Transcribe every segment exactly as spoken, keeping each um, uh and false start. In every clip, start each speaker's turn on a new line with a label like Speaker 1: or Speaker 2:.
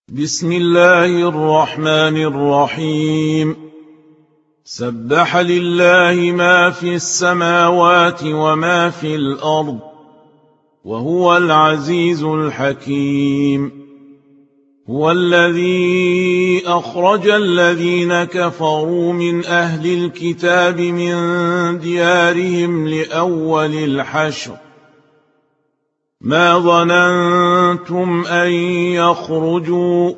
Speaker 1: بسم الله الرحمن الرحيم. سبح لله ما في السماوات وما في الأرض وهو العزيز الحكيم. هو الذي أخرج الذين كفروا من أهل الكتاب من ديارهم لأول الحشر ما ظننتم أن يخرجوا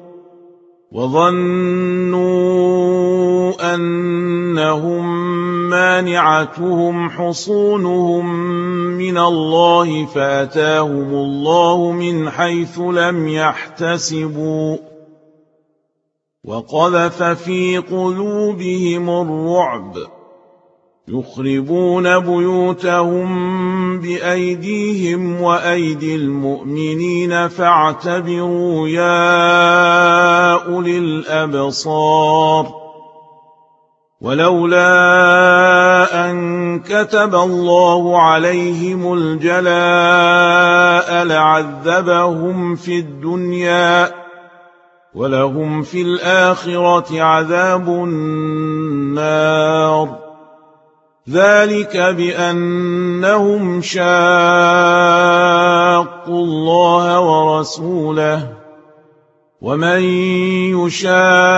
Speaker 1: وظنوا أنهم مانعتهم حصونهم من الله فأتاهم الله من حيث لم يحتسبوا وقذف في قلوبهم الرعب يخربون بيوتهم بأيديهم وأيدي المؤمنين فاعتبروا يا أولي الأبصار. ولولا أن كتب الله عليهم الجلاء لعذبهم في الدنيا ولهم في الآخرة عذاب النار. ذلك بأنهم شاقوا الله ورسوله ومن يشاق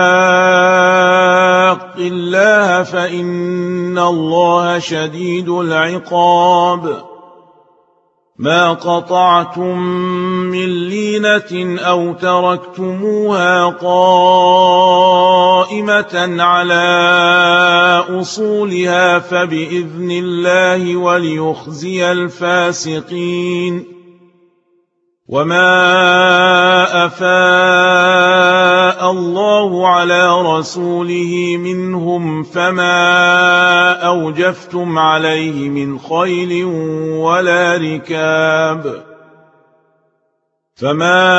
Speaker 1: الله فإن الله شديد العقاب. ما قطعتم من لينة أو تركتموها قائمة على أصولها فبإذن الله وليخزي الفاسقين. وما أفاء الله على رسوله منهم فما أوجفتم عليه من خيل ولا ركاب فما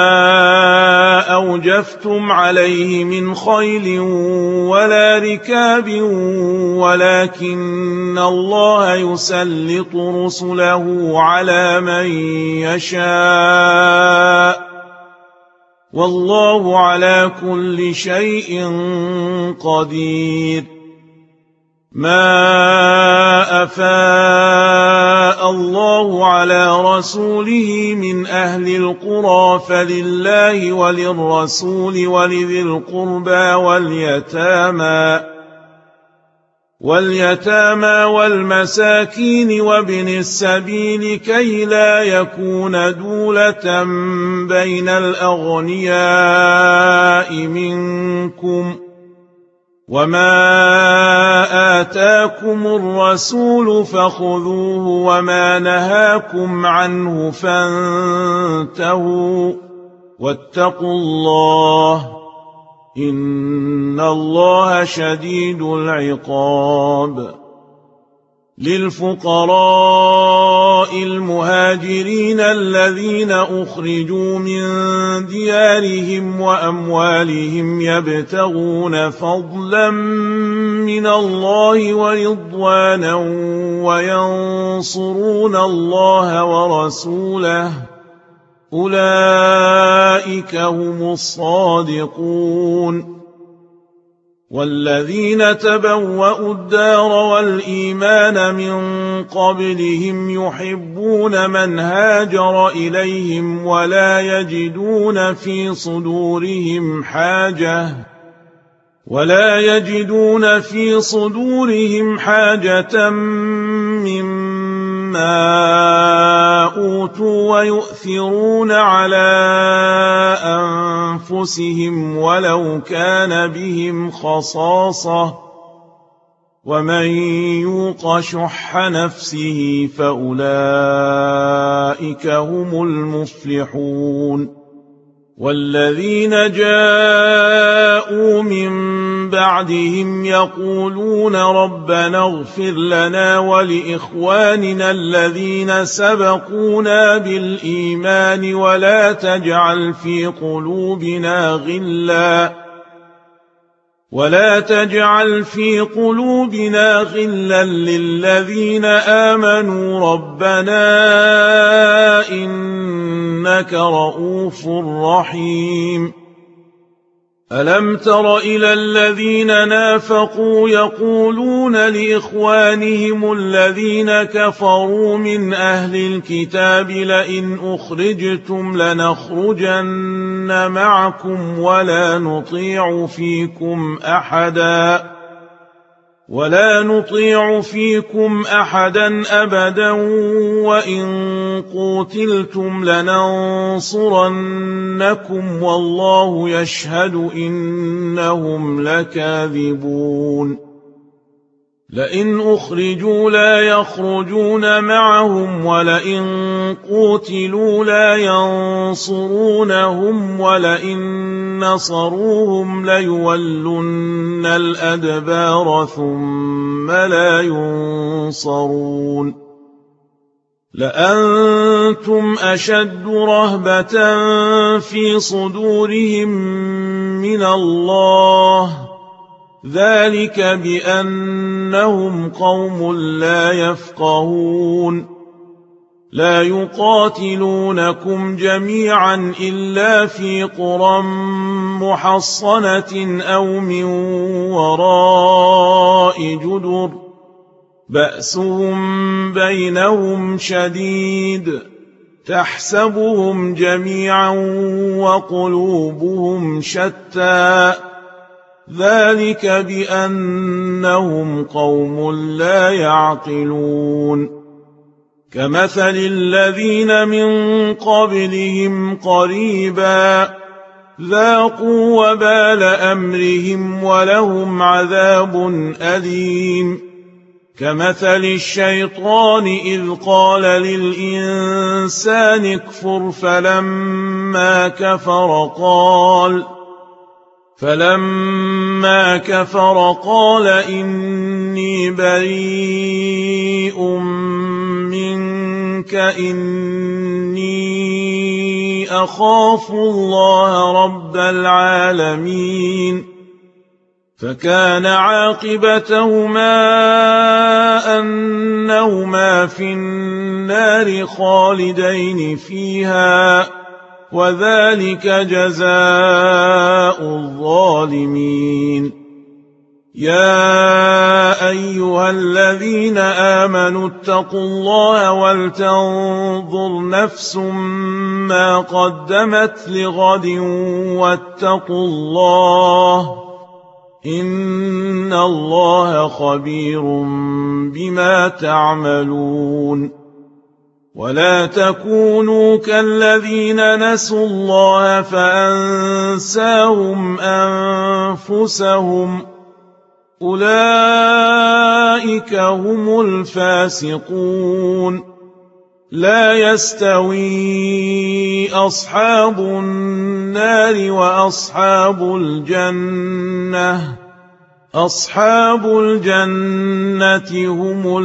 Speaker 1: أوجفتم عليه من خيل ولا ركاب ولكن الله يسلط رسله على من يشاء والله على كل شيء قدير. ما أفاء الله على رسوله من أهل القرى فلله وللرسول ولذي القربى واليتامى واليتامى والمساكين وابن السبيل كي لا يكون دولة بين الأغنياء منكم. وما آتاكم الرسول فخذوه وما نهاكم عنه فانتهوا واتقوا الله إن الله شديد العقاب. للفقراء المهاجرين الذين أخرجوا من ديارهم وأموالهم يبتغون فضلا من الله ورضوانا وينصرون الله ورسوله أولئك هم الصادقون. والذين تبوأوا الدار والإيمان من قبلهم يحبون من هاجر إليهم ولا يجدون في صدورهم حاجة ولا يجدون في صدورهم حاجة مما أوتوا ويؤثرون على أنفسهم ولو كان بهم خصاصة ومن يوق شح نفسه فأولئك هم المفلحون. والذين جاءوا من بعدهم يقولون ربنا اغفر لنا ولإخواننا الذين سبقونا بالإيمان ولا تجعل في قلوبنا غلا ولا تجعل في قلوبنا غلا للذين آمنوا ربنا إنك رؤوف رحيم. ألم تر إلى الذين نافقوا يقولون لإخوانهم الذين كفروا من أهل الكتاب لئن أخرجتم لنخرجن معكم ولا نطيع فيكم أحدا ولا نطيع فيكم أحدا أبدا وإن قوتلتم لننصرنكم والله يشهد إنهم لكاذبون لئن أخرجوا لا يخرجون معهم ولئن قوتلوا لا ينصرونهم ولئن نصروهم ليولن الأدبار ثم لا ينصرون لأنتم أشد رهبة في صدورهم من الله ذلك بأنهم قوم لا يفقهون لا يقاتلونكم جميعا إلا في قرى محصنة أو من وراء جدر بأسهم بينهم شديد تحسبهم جميعا وقلوبهم شتى ذلك بأنهم قوم لا يعقلون كمثل الذين من قبلهم قريبا ذاقوا وبال أمرهم ولهم عذاب أليم كمثل الشيطان إذ قال للإنسان اكفر فلما كفر قال فلما كفر قال إني بريء منك إني أخاف الله رب العالمين فكان عاقبتهما أنهما في النار خالدين فيها وذلك جزاء الظالمين يا أيها الذين آمنوا اتقوا الله ولتنظر نفس ما قدمت لغد واتقوا الله إن الله خبير بما تعملون ولا تكونوا كالذين نسوا الله فأنساهم أنفسهم أولئك هم الفاسقون لا يستوي أصحاب النار وأصحاب الجنة أصحاب الجنة هم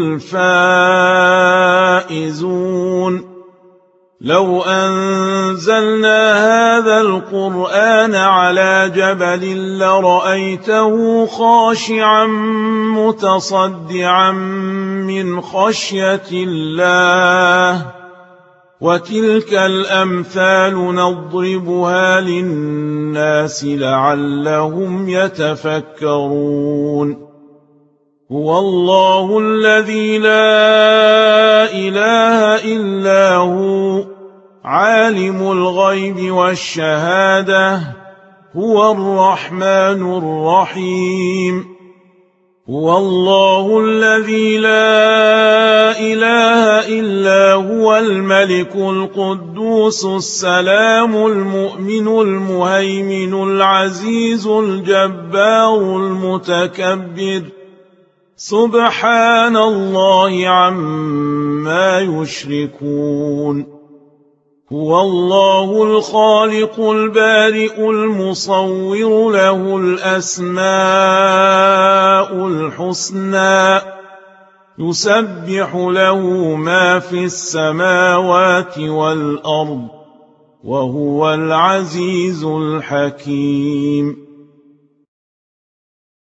Speaker 1: الفائزون لو أنزلنا هذا القرآن على جبل لرأيته خاشعا متصدعا من خشية الله وتلك الأمثال نضربها للناس لعلهم يتفكرون هو الله الذي لا إله إلا هو عالم الغيب والشهادة هو الرحمن الرحيم هو الله الذي لا إله إلا هو الملك القدوس السلام المؤمن المهيمن العزيز الجبار المتكبر سبحان الله عما يشركون هو الله الخالق البارئ المصور له الأسماء الحسنى يسبح له ما في السماوات والأرض وهو العزيز الحكيم